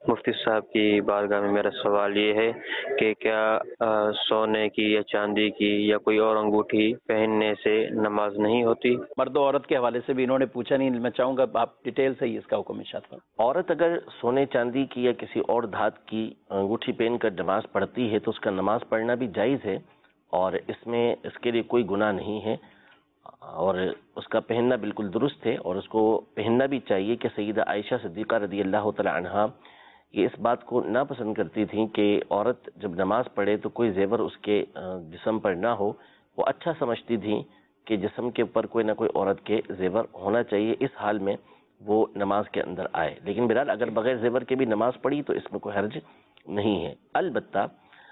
مفتی صاحب کی بارگاہ میں میرا سوال یہ ہے کہ کیا سونے کی یا چاندی کی یا کوئی اور انگوٹھی پہننے سے نماز نہیں ہوتی؟ مرد و عورت کے حوالے سے بھی انہوں نے پوچھا نہیں، میں چاہوں گا آپ ڈیٹیل سے ہی اس کا حکم ارشاد فرمائیں۔ عورت اگر سونے چاندی کی یا کسی اور دھات کی انگوٹھی پہن کر نماز پڑھتی ہے تو اس کا نماز پڑھنا بھی جائز ہے، اور اس میں اس کے لیے کوئی گناہ نہیں ہے، اور اس کا پہننا بالکل درست ہے، اور اس کو پہننا بھی چاہیے کہ سیدہ عائشہ صدیقہ رضی اللہ تعالی عنہا یہ اس بات کو ناپسند کرتی تھیں کہ عورت جب نماز پڑھے تو کوئی زیور اس کے جسم پر نہ ہو۔ وہ اچھا سمجھتی تھیں کہ جسم کے اوپر کوئی نہ کوئی عورت کے زیور ہونا چاہیے، اس حال میں وہ نماز کے اندر آئے۔ لیکن بہرحال اگر بغیر زیور کے بھی نماز پڑھی تو اس میں کوئی حرج نہیں ہے۔ البتہ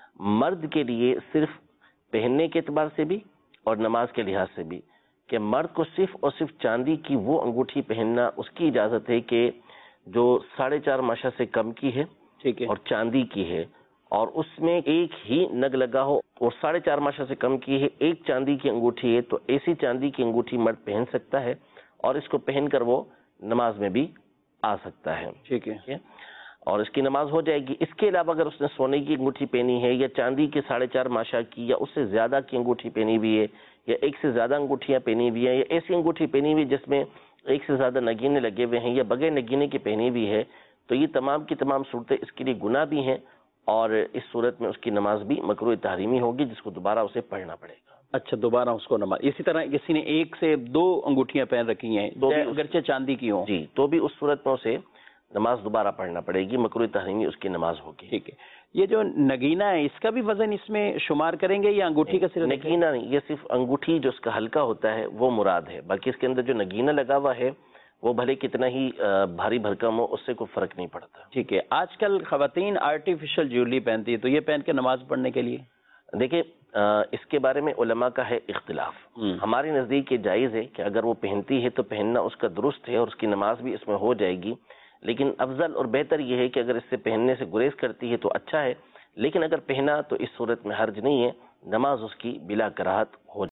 مرد کے لیے صرف پہننے کے اعتبار سے بھی اور نماز کے لحاظ سے بھی کہ مرد کو صرف اور صرف چاندی کی وہ انگوٹھی پہننا اس کی اجازت ہے کہ جو 4.5 ماشا سے کم کی ہے اور چاندی کی ہے، اور اس میں ایک ہی نگ لگا ہو، اور 4.5 ماشا سے کم کی ہے، ایک چاندی کی انگوٹھی ہے، تو ایسی چاندی کی انگوٹھی مرد پہن سکتا ہے اور اس کو پہن کر وہ نماز میں بھی آ سکتا ہے، ٹھیک ہے، اور اس کی نماز ہو جائے گی۔ اس کے علاوہ اگر اس نے سونے کی انگوٹھی پہنی ہے یا چاندی کی 4.5 ماشا کی یا اس سے زیادہ کی انگوٹھی پہنی ہوئی ہے، یا ایک سے زیادہ انگوٹھیاں پہنی ہوئی ہیں، یا ایسی انگوٹھی پہنی ہوئی جس میں ایک سے زیادہ نگینے لگے ہوئے ہیں یا بغیر نگینے کی پہنی ہوئی ہے، تو یہ تمام کی تمام صورتیں اس کے لیے گناہ بھی ہیں، اور اس صورت میں اس کی نماز بھی مکروہ تحریمی ہوگی، جس کو دوبارہ اسے پڑھنا پڑے گا۔ اچھا، دوبارہ اس کو نماز، اسی طرح کسی نے 1 سے 2 انگوٹھیاں پہن رکھی ہیں تو اگرچہ چاندی کی ہوں، جی، تو بھی اس صورت میں اسے نماز دوبارہ پڑھنا پڑے گی، مکروہ تحریمی اس کی نماز ہوگی۔ ٹھیک ہے۔ یہ جو نگینہ ہے اس کا بھی وزن اس میں شمار کریں گے یا انگوٹھی کا صرف؟ نگینہ نہیں، یہ صرف انگوٹھی جو اس کا ہلکا ہوتا ہے وہ مراد ہے، باقی اس کے اندر جو نگینہ لگا ہوا ہے وہ بھلے کتنا ہی بھاری بھرکم ہو، اس سے کوئی فرق نہیں پڑتا۔ ٹھیک ہے۔ آج کل خواتین آرٹیفیشل جیولری پہنتی ہے، تو یہ پہن کے نماز پڑھنے کے لیے؟ دیکھیں، اس کے بارے میں علماء کا ہے اختلاف۔ ہمارے نزدیک یہ جائز ہے کہ اگر وہ پہنتی ہے تو پہننا اس کا درست ہے اور اس کی نماز بھی اس میں ہو جائے گی، لیکن افضل اور بہتر یہ ہے کہ اگر اس سے پہننے سے گریز کرتی ہے تو اچھا ہے، لیکن اگر پہنا تو اس صورت میں حرج نہیں ہے، نماز اس کی بلا کراہت ہو